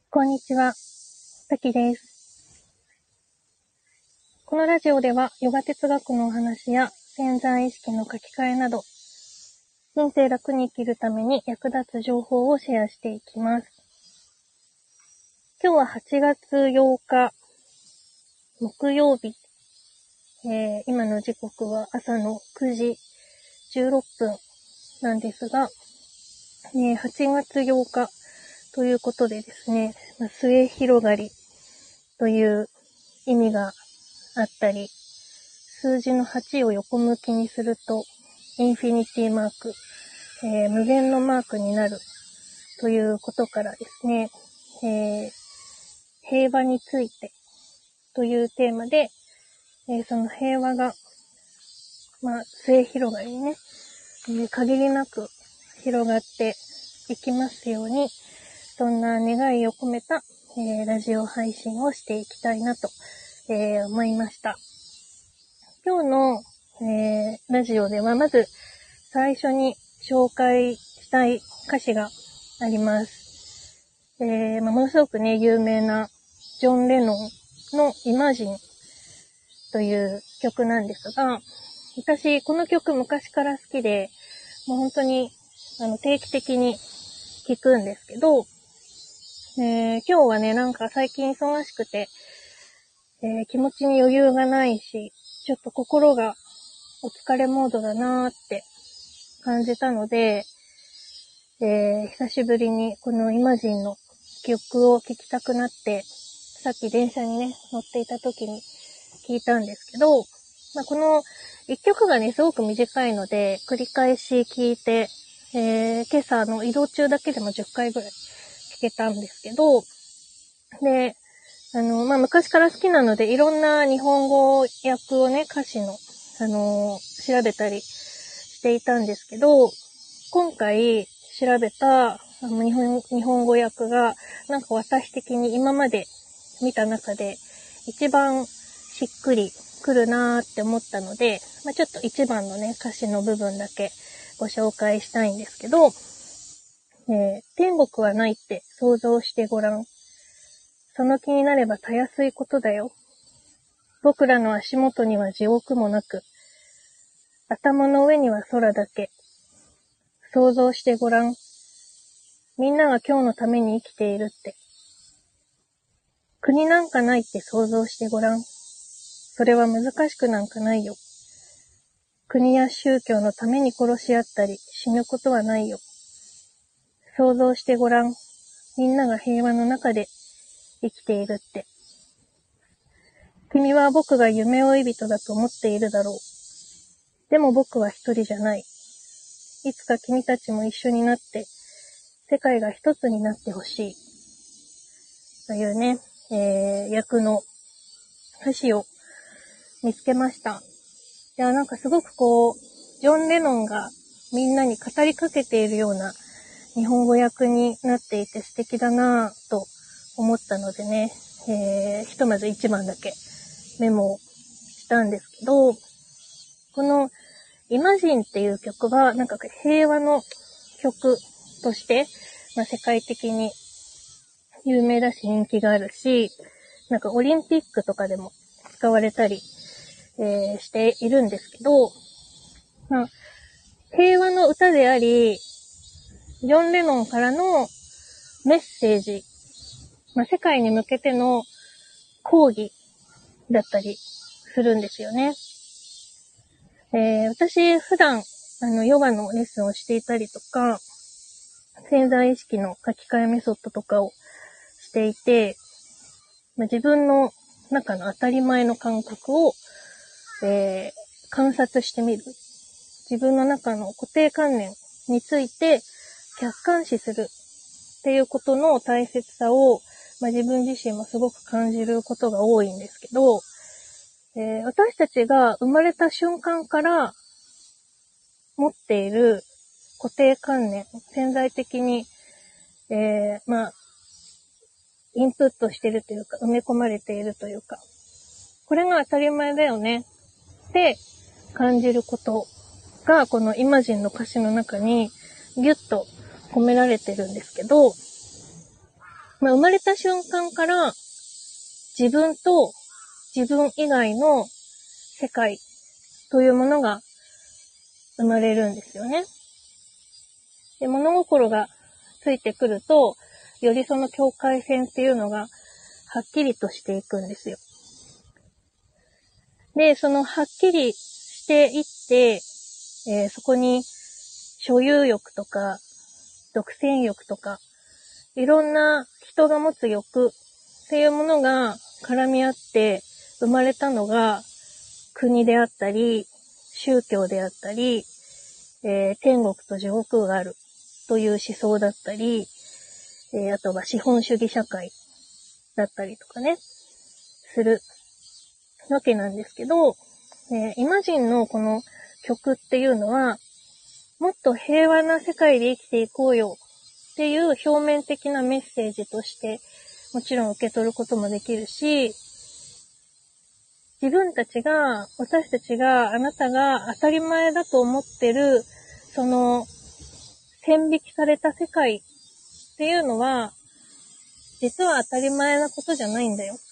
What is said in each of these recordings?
こんにちは、たきです。このラジオではヨガ哲学のお話や潜在意識の書き換えなど、人生楽に生きるために役立つ情報をシェアしていきます。今日は8月8日、木曜日。今の時刻は朝の9時16分なんですが、8月8日ということでですね、末広がりという意味があったり、数字の8を横向きにするとインフィニティマーク、無限のマークになるということからですね、平和についてというテーマで、その平和が、末広がりにね、限りなく広がっていきますように、そんな願いを込めた、ラジオ配信をしていきたいなと、思いました。今日の、ラジオではまず最初に紹介したい歌詞があります。ものすごくね、有名なジョン・レノンのイマジンという曲なんですが、私この曲昔から好きで、もう本当に定期的に聴くんですけど、今日はね、なんか最近忙しくて、気持ちに余裕がないし、ちょっと心がお疲れモードだなーって感じたので、久しぶりにこのイマジンの曲を聴きたくなって、さっき電車にね、乗っていた時に聴いたんですけど、この一曲がね、すごく短いので、繰り返し聴いて、今朝の移動中だけでも10回ぐらい聴けたんですけど、で、昔から好きなので、いろんな日本語訳をね、歌詞の、調べたりしていたんですけど、今回調べた日本語訳が、なんか私的に今まで見た中で一番しっくりくるなーって思ったので、ちょっと一番のね、歌詞の部分だけご紹介したいんですけど、天国はないって想像してごらん。その気になればたやすいことだよ。僕らの足元には地獄もなく、頭の上には空だけ。想像してごらん。みんなが今日のために生きているって。国なんかないって想像してごらん。それは難しくなんかないよ。国や宗教のために殺し合ったり死ぬことはないよ。想像してごらん。みんなが平和の中で生きているって。君は僕が夢追い人だと思っているだろう。でも僕は一人じゃない。いつか君たちも一緒になって、世界が一つになってほしい。というね、訳の歌詞を見つけました。いや、なんかすごくジョン・レノンがみんなに語りかけているような日本語訳になっていて素敵だなぁと思ったのでね、ひとまず一番だけメモをしたんですけど、このイマジンっていう曲はなんか平和の曲として、世界的に有名だし人気があるし、なんかオリンピックとかでも使われたり、しているんですけど、平和の歌であり、ジョン・レノンからのメッセージ、世界に向けての抗議だったりするんですよね。私普段ヨガのレッスンをしていたりとか、潜在意識の書き換えメソッドとかをしていて、自分の中の当たり前の感覚を、観察してみる。自分の中の固定観念について客観視するっていうことの大切さを、自分自身もすごく感じることが多いんですけど、私たちが生まれた瞬間から持っている固定観念、潜在的に、インプットしているというか、埋め込まれているというか、これが当たり前だよねって感じることが、このイマジンの歌詞の中にギュッと込められてるんですけど、 生まれた瞬間から自分と自分以外の世界というものが生まれるんですよね。で、物心がついてくると、よりその境界線っていうのがはっきりとしていくんですよ。で、そのはっきりしていって、そこに所有欲とか、独占欲とか、いろんな人が持つ欲っていうものが絡み合って生まれたのが国であったり、宗教であったり、天国と地獄があるという思想だったり、あとは資本主義社会だったりとかね、するわけなんですけど、イマジンのこの曲っていうのは、もっと平和な世界で生きていこうよっていう表面的なメッセージとして、もちろん受け取ることもできるし、自分たちが、私たちが、あなたが当たり前だと思ってる、その、線引きされた世界っていうのは、実は当たり前なことじゃないんだよ。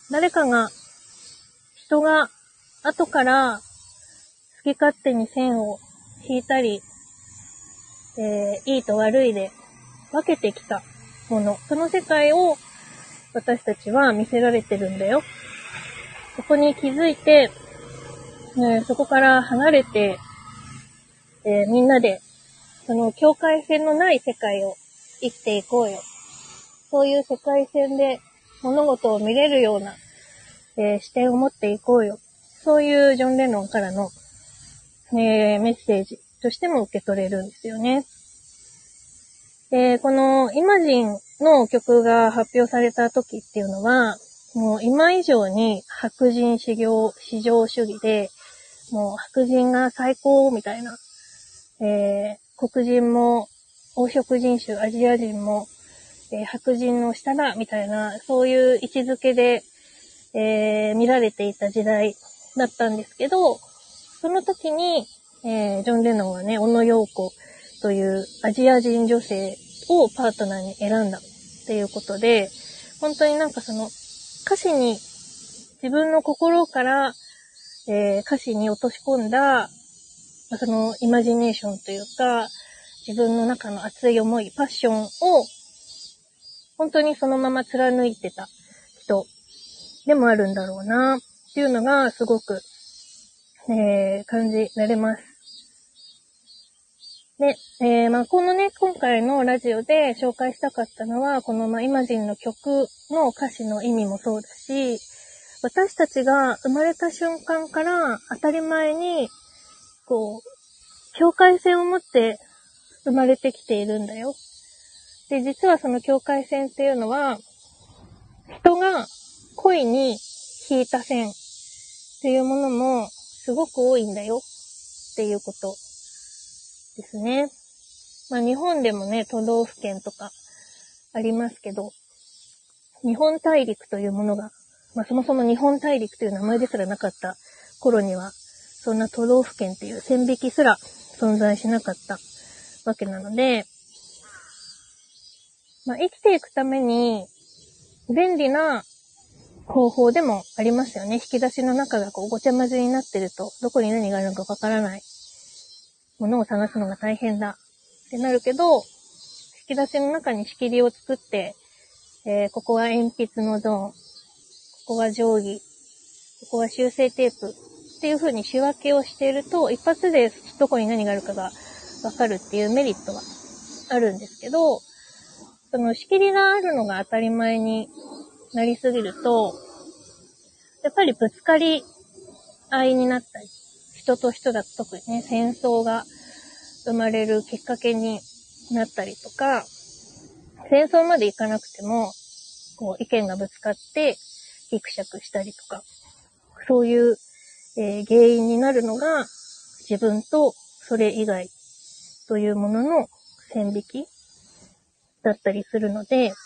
人が後から好き勝手に線を引いたり、いいと悪いで分けてきたもの。その世界を私たちは見せられてるんだよ。そこに気づいて、そこから離れて、みんなでその境界線のない世界を生きていこうよ。そういう世界線で物事を見れるような、視点を持っていこうよ。そういうジョン・レノンからの、メッセージとしても受け取れるんですよね。で、このイマジンの曲が発表された時っていうのは、もう今以上に白人至上主義で、もう白人が最高みたいな、黒人も黄色人種、アジア人も、白人の下だみたいな、そういう位置づけで、見られていた時代だったんですけど、その時に、ジョン・レノンはね、小野陽子というアジア人女性をパートナーに選んだっていうことで、本当になんかその歌詞に自分の心から、歌詞に落とし込んだ、そのイマジネーションというか、自分の中の熱い思い、パッションを本当にそのまま貫いてた人でもあるんだろうなっていうのがすごく、感じられます。で、このね、今回のラジオで紹介したかったのは、このイマジンの曲の歌詞の意味もそうだし、私たちが生まれた瞬間から当たり前に、こう、境界線を持って生まれてきているんだよ。で、実はその境界線っていうのは、人が恋に引いた線っていうものもすごく多いんだよっていうことですね。日本でもね、都道府県とかありますけど、日本大陸というものが、そもそも日本大陸という名前ですらなかった頃には、そんな都道府県っていう線引きすら存在しなかったわけなので、生きていくために便利な方法でもありますよね。引き出しの中がごちゃ混ぜになってると、どこに何があるのかわからないものを探すのが大変だってなるけど、引き出しの中に仕切りを作って、ここは鉛筆のゾーン、ここは定規、ここは修正テープっていう風に仕分けをしていると、一発でどこに何があるかがわかるっていうメリットはあるんですけど、その仕切りがあるのが当たり前になりすぎると、やっぱりぶつかり合いになったり、人と人だと特にね、戦争が生まれるきっかけになったりとか、戦争までいかなくても、意見がぶつかってギクシャクしたりとか、そういう、原因になるのが自分とそれ以外というものの線引きだったりするので、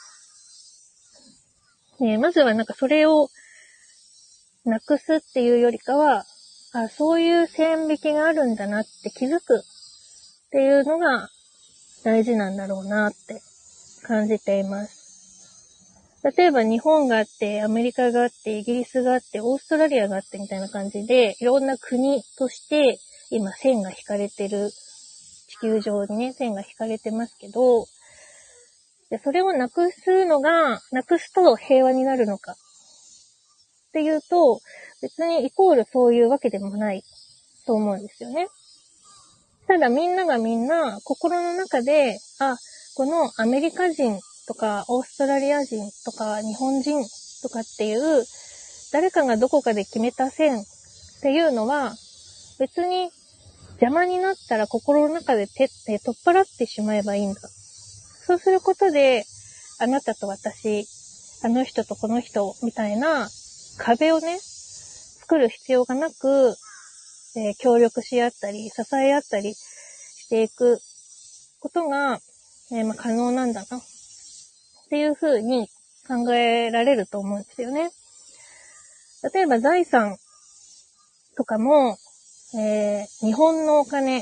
まずはなんかそれをなくすっていうよりかは、そういう線引きがあるんだなって気づくっていうのが大事なんだろうなって感じています。 例えば日本があって、アメリカがあって、イギリスがあって、オーストラリアがあってみたいな感じで、いろんな国として今線が引かれてる、地球上にね、線が引かれてますけど、でそれをなくすと平和になるのかっていうと、別にイコールそういうわけでもないと思うんですよね。ただみんながみんな心の中で、このアメリカ人とかオーストラリア人とか日本人とかっていう誰かがどこかで決めた線っていうのは別に邪魔になったら心の中で取っ払ってしまえばいいんだ。そうすることであなたと私、あの人とこの人みたいな壁をね、作る必要がなく、協力し合ったり支え合ったりしていくことが、可能なんだなっていうふうに考えられると思うんですよね。例えば財産とかも、日本のお金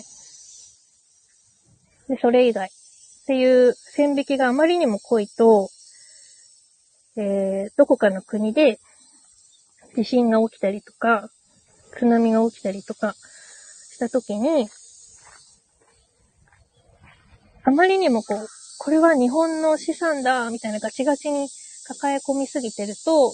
でそれ以外っていう線引きがあまりにも濃いと、どこかの国で地震が起きたりとか津波が起きたりとかしたときに、あまりにもこれは日本の資産だみたいなガチガチに抱え込みすぎてると、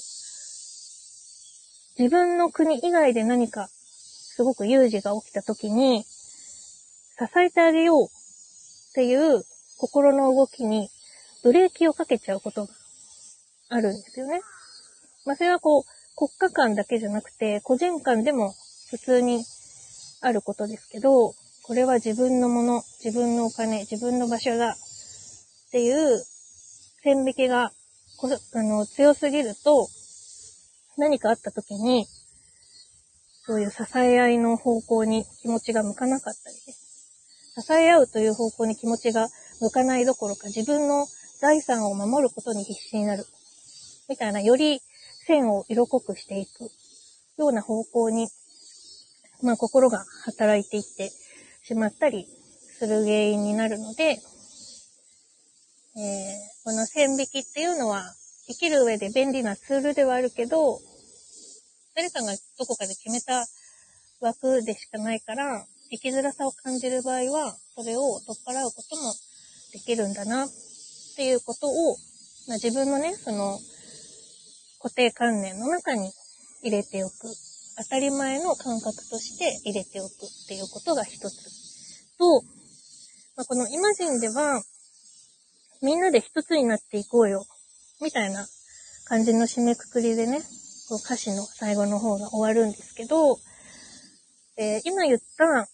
自分の国以外で何かすごく有事が起きたときに支えてあげようっていう心の動きにブレーキをかけちゃうことがあるんですよね。それは国家間だけじゃなくて個人間でも普通にあることですけど、これは自分のもの、自分のお金、自分の場所だっていう線引きが強すぎると、何かあった時にそういう支え合いの方向に気持ちが向かなかったりね、支え合うという方向に気持ちが向かないどころか自分の財産を守ることに必死になるみたいな、より線を色濃くしていくような方向に心が働いていってしまったりする原因になるので、この線引きっていうのは生きる上で便利なツールではあるけど、誰かがどこかで決めた枠でしかないから、生きづらさを感じる場合はそれを取っ払うこともできるんだなっていうことを、自分のね、その固定観念の中に入れておく、当たり前の感覚として入れておくっていうことが一つと、このイマジンではみんなで一つになっていこうよみたいな感じの締めくくりでね、歌詞の最後の方が終わるんですけど、今言った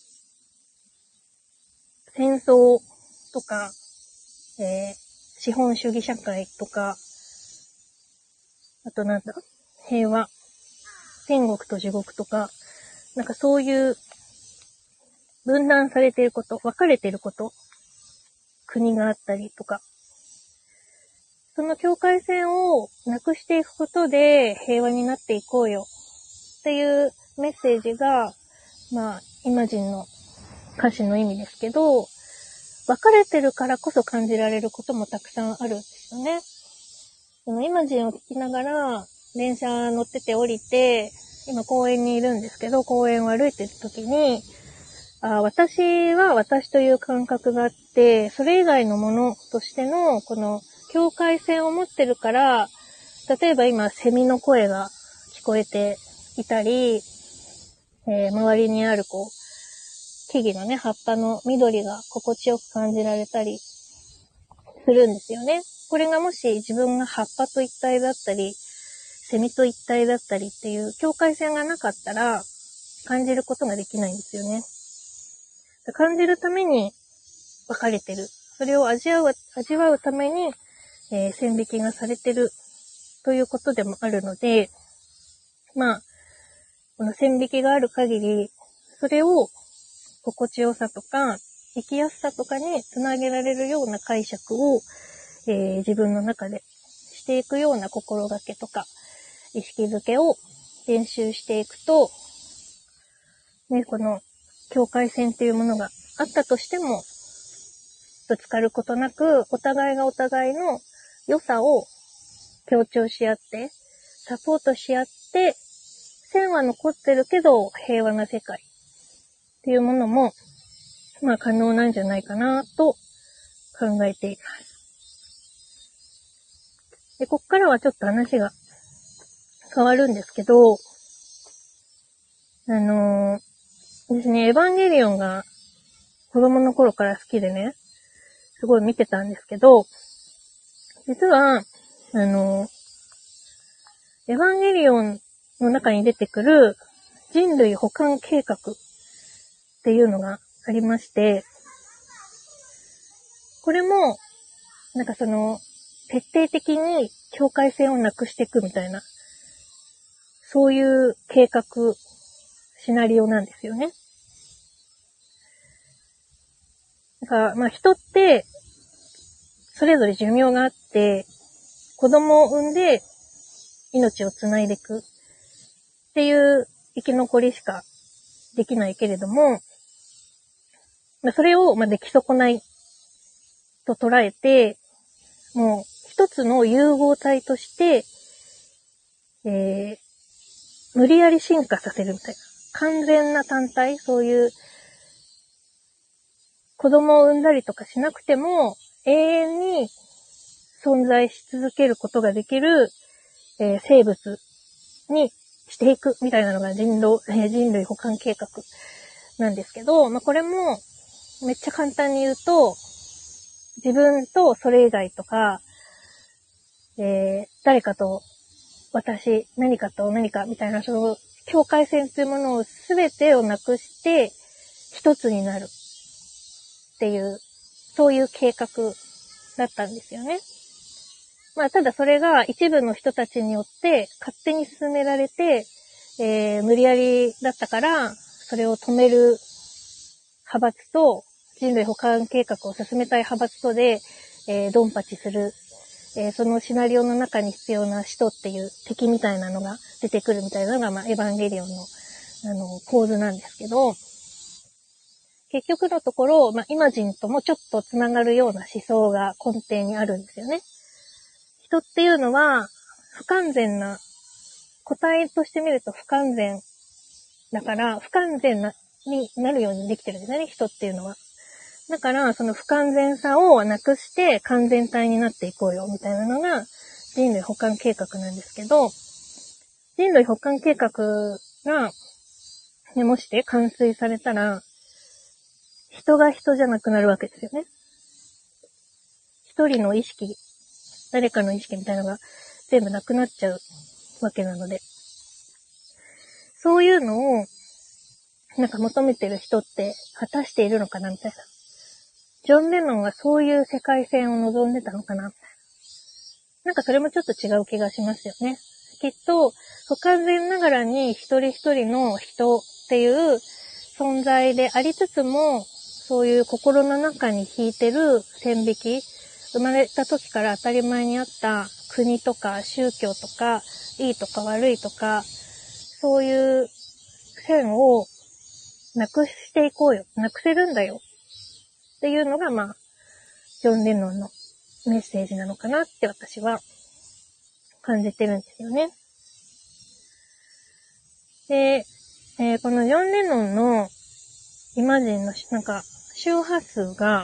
戦争とか、資本主義社会とか、あと平和、天国と地獄とか、そういう分断されていること、分かれていること、国があったりとか、その境界線をなくしていくことで平和になっていこうよっていうメッセージが、イマジンの歌詞の意味ですけど、分かれてるからこそ感じられることもたくさんあるんですよね。そのイマジンを聞きながら、電車乗ってて降りて、今公園にいるんですけど、公園を歩いてる時に、私は私という感覚があって、それ以外のものとしての、この境界線を持ってるから、例えば今、セミの声が聞こえていたり、周りにある木々のね、葉っぱの緑が心地よく感じられたりするんですよね。これがもし自分が葉っぱと一体だったり、セミと一体だったりっていう境界線がなかったら、感じることができないんですよね。感じるために分かれてる。それを味わうために、線引きがされてるということでもあるので、この線引きがある限り、それを心地よさとか生きやすさとかにつなげられるような解釈を、自分の中でしていくような心がけとか意識づけを練習していくと、この境界線っていうものがあったとしてもぶつかることなく、お互いがお互いの良さを協調し合って、サポートし合って、線は残ってるけど平和な世界っていうものも、まあ可能なんじゃないかなと考えています。で、こっからはちょっと話が変わるんですけど、ですね、エヴァンゲリオンが子供の頃から好きでね、すごい見てたんですけど、実は、エヴァンゲリオンの中に出てくる人類補完計画っていうのがありまして、これも、なんかその、徹底的に境界線をなくしていくみたいな、そういう計画、シナリオなんですよね。だから、まあ人って、それぞれ寿命があって、子供を産んで命をつないでいくっていう生き残りしかできないけれども、まあ、それをまあ出来損ないと捉えて、もう一つの融合体として、無理やり進化させるみたいな。完全な単体、そういう子供を産んだりとかしなくても永遠に存在し続けることができる、生物にしていくみたいなのが人類補完計画なんですけど、まあ、これもめっちゃ簡単に言うと、自分とそれ以外とか、誰かと私、何かと何かみたいな、その境界線というものを全てをなくして一つになるっていう、そういう計画だったんですよね。まあただそれが一部の人たちによって勝手に進められて、無理やりだったから、それを止める派閥と、人類補完計画を進めたい派閥とで、ドンパチする、そのシナリオの中に必要な使徒っていう敵みたいなのが出てくるみたいなのが、まあ、エヴァンゲリオンの、構図なんですけど、結局のところ、まあ、イマジンともちょっとつながるような思想が根底にあるんですよね。人っていうのは、不完全な、個体として見ると不完全だから、不完全になるようにできてるんですよね、人っていうのは。だから、その不完全さをなくして完全体になっていこうよ、みたいなのが人類補完計画なんですけど、人類補完計画が、ね、もして完遂されたら、人が人じゃなくなるわけですよね。一人の意識、誰かの意識みたいなのが全部なくなっちゃうわけなので、そういうのを、なんか求めてる人って果たしているのかなみたいな。ジョン・レノンはそういう世界線を望んでたのかなみたいな。なんかそれもちょっと違う気がしますよね。きっと、不完全ながらに一人一人の人っていう存在でありつつも、そういう心の中に引いてる線引き、生まれた時から当たり前にあった国とか宗教とか、いいとか悪いとか、そういう線をなくしていこうよ。なくせるんだよ。っていうのが、まあ、ジョン・レノンのメッセージなのかなって私は感じてるんですよね。で、このジョン・レノンのイマジンのなんか周波数が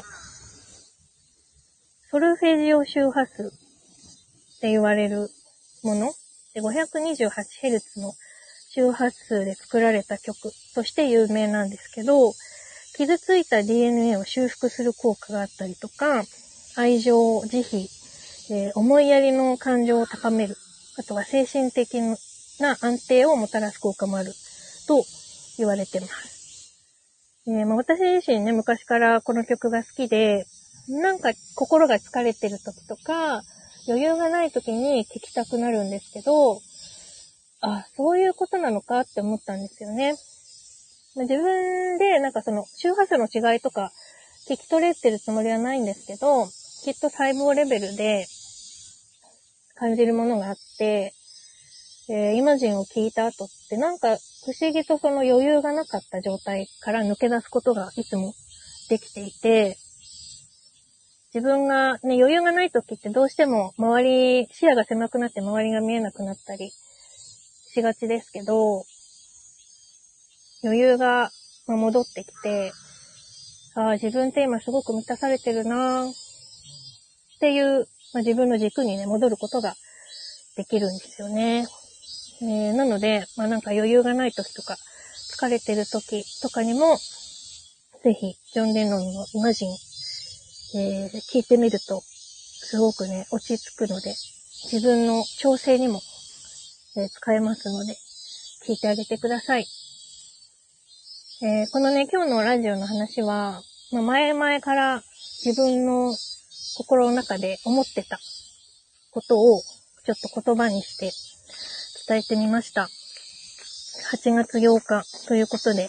ソルフェジオ周波数って言われるもので 528Hz の周波数で作られた曲として有名なんですけど、傷ついた DNA を修復する効果があったりとか、愛情、慈悲、思いやりの感情を高める、あとは精神的な安定をもたらす効果もあると言われてます。まあ、私自身ね、昔からこの曲が好きで、なんか心が疲れてる時とか、余裕がない時に聴きたくなるんですけど、あ、そういうことなのかって思ったんですよね。自分でなんかその周波数の違いとか聞き取れてるつもりはないんですけど、きっと細胞レベルで感じるものがあって、イマジンを聞いた後ってなんか不思議とその余裕がなかった状態から抜け出すことがいつもできていて、 自分がね、余裕がない時ってどうしても視野が狭くなって周りが見えなくなったりしがちですけど、余裕が戻ってきて、自分って今すごく満たされてるなっていう、自分の軸にね、戻ることができるんですよね。なので、なんか余裕がない時とか、疲れてる時とかにも、ぜひ、ジョン・レノンのイマジン、聞いてみると、すごくね、落ち着くので、自分の調整にも、使えますので、聞いてあげてください。このね、今日のラジオの話は、前々から自分の心の中で思ってたことをちょっと言葉にして伝えてみました。8月8日ということで、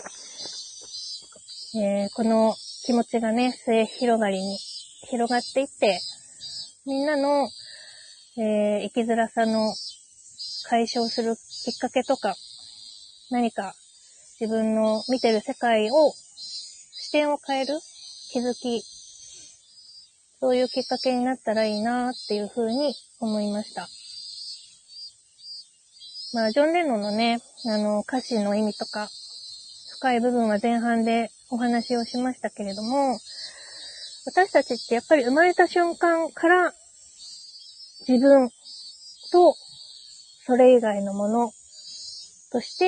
この気持ちがね、末広がりに広がっていって、みんなの、生きづらさの解消するきっかけとか、何か自分の見てる世界を、視点を変える気づき、そういうきっかけになったらいいなっていうふうに思いました。ジョン・レノンのね、歌詞の意味とか、深い部分は前半でお話をしましたけれども、私たちってやっぱり生まれた瞬間から自分とそれ以外のものとして、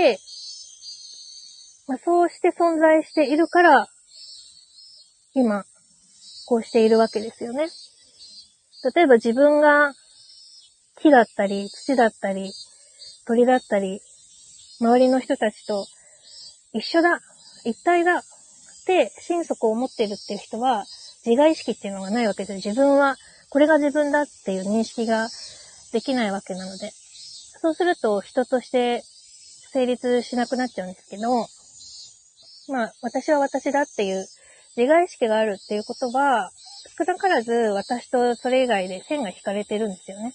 そうして存在しているから、今、こうしているわけですよね。例えば自分が木だったり、土だったり、鳥だったり、周りの人たちと一緒だ、一体だって心底思ってるっていう人は、自我意識っていうのがないわけですよ。自分は、これが自分だっていう認識ができないわけなので。そうすると人として成立しなくなっちゃうんですけど、私は私だっていう自我意識があるっていうことは、少なからず私とそれ以外で線が引かれてるんですよね。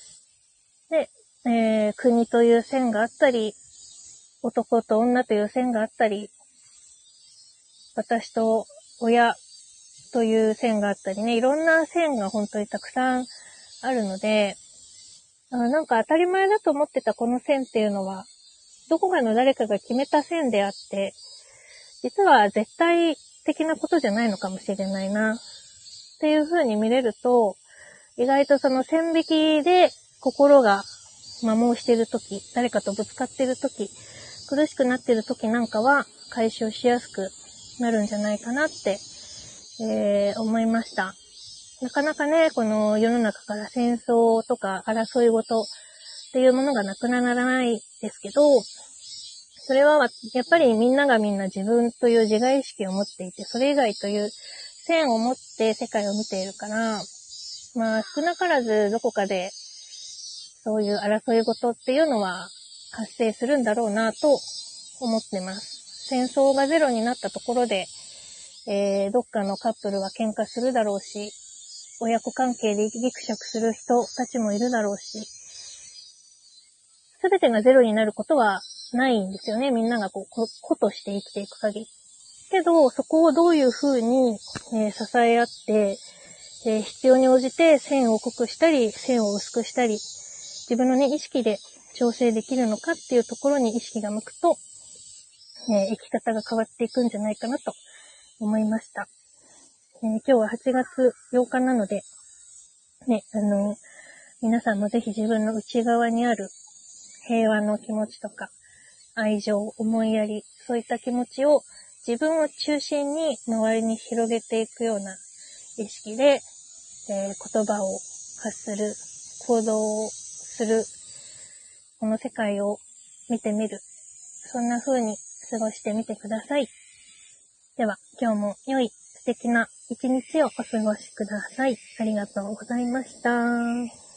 で、国という線があったり、男と女という線があったり、私と親という線があったりね、いろんな線が本当にたくさんあるので、なんか当たり前だと思ってたこの線っていうのは、どこかの誰かが決めた線であって、実は絶対的なことじゃないのかもしれないな、っていう風に見れると、意外とその線引きで心が摩耗してるとき、誰かとぶつかってるとき、苦しくなってるときなんかは解消しやすくなるんじゃないかなって、思いました。なかなかね、この世の中から戦争とか争い事っていうものがなくならないですけど、それはやっぱりみんながみんな自分という自我意識を持っていて、それ以外という線を持って世界を見ているから、少なからずどこかでそういう争い事っていうのは発生するんだろうなと思ってます。戦争がゼロになったところで、どっかのカップルは喧嘩するだろうし、親子関係でギクシャクする人たちもいるだろうし、すべてがゼロになることはないんですよね。みんなが個として生きていく限り。けど、そこをどういう風に、支え合って、必要に応じて線を濃くしたり、線を薄くしたり、自分のね、意識で調整できるのかっていうところに意識が向くと、生き方が変わっていくんじゃないかなと思いました。今日は8月8日なので、ね、皆さんもぜひ自分の内側にある平和の気持ちとか、愛情、思いやり、そういった気持ちを自分を中心に周りに広げていくような意識で、言葉を発する、行動をする、この世界を見てみる。そんな風に過ごしてみてください。では、今日も良い素敵な一日をお過ごしください。ありがとうございました。